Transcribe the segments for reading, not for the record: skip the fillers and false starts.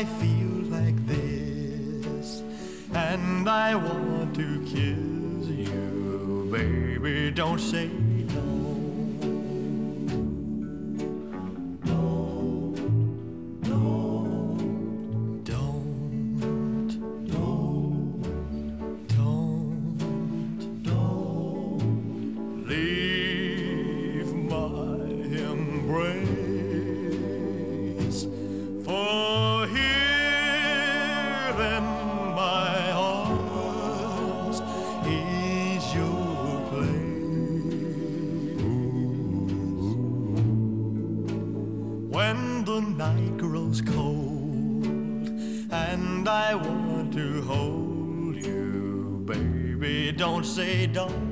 I feel like this, and I want to kiss you, baby, don't say no. Leave my embrace, for here in my arms is your place. When the night grows cold and I want to hold you, baby, don't say don't.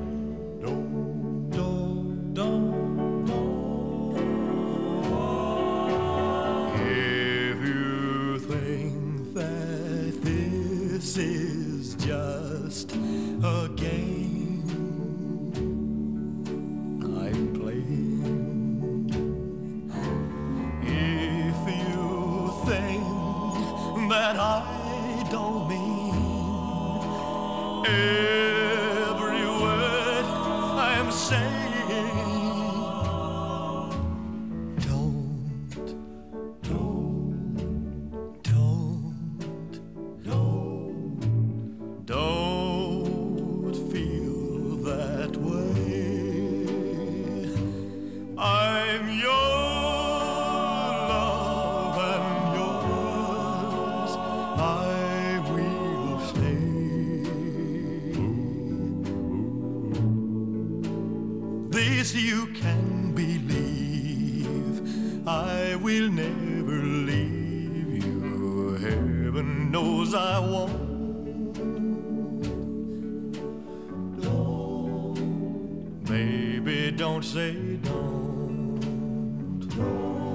If you think that this is just a game I'm playing, if you think that I don't mean every word I'm saying, don't feel that way. I'm your love and yours I will stay. This you can believe, I will never leave you. Heaven knows I won't. Baby, don't say don't.